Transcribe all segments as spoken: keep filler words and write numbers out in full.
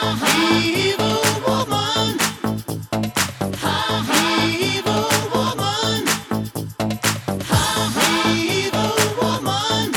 Evil woman. Evil woman. Evil woman.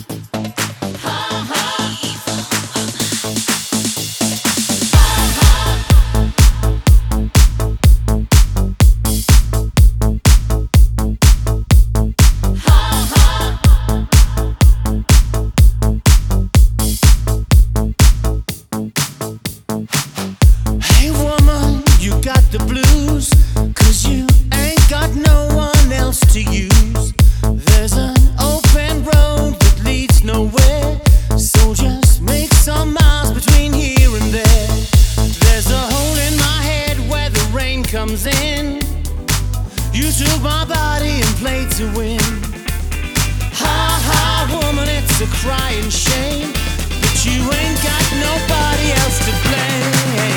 Hey woman, you got the blues, 'cause you ain't got no one else to use. There's an open road that leads nowhere, so just make some miles between here and there. There's a hole in my head where the rain comes in. You took my body and played to win. Ha ha woman, it's a crying shame, but you ain't got nobody else to blame.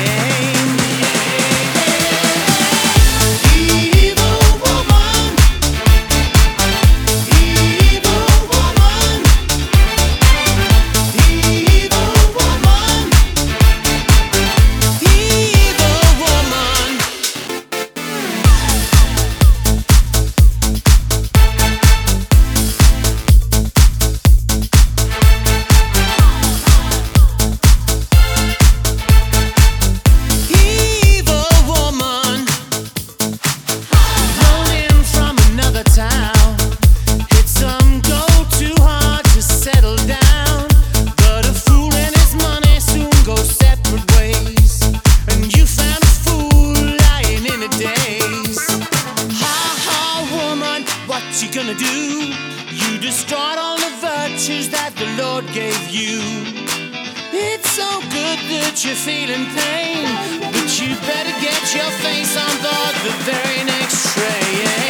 Evil woman. Evil woman. Evil woman. Evil woman. Evil woman. Rolled in from another town. Hit some gold too hard to settle down. But a fool and his money soon go separate ways. And you found a fool lying in a daze. Ha ha woman, what you gonna do? You destroyed all the virtues that the Lord gave you. It's so good that you're feeling pain, but you better get your face on board the very next train.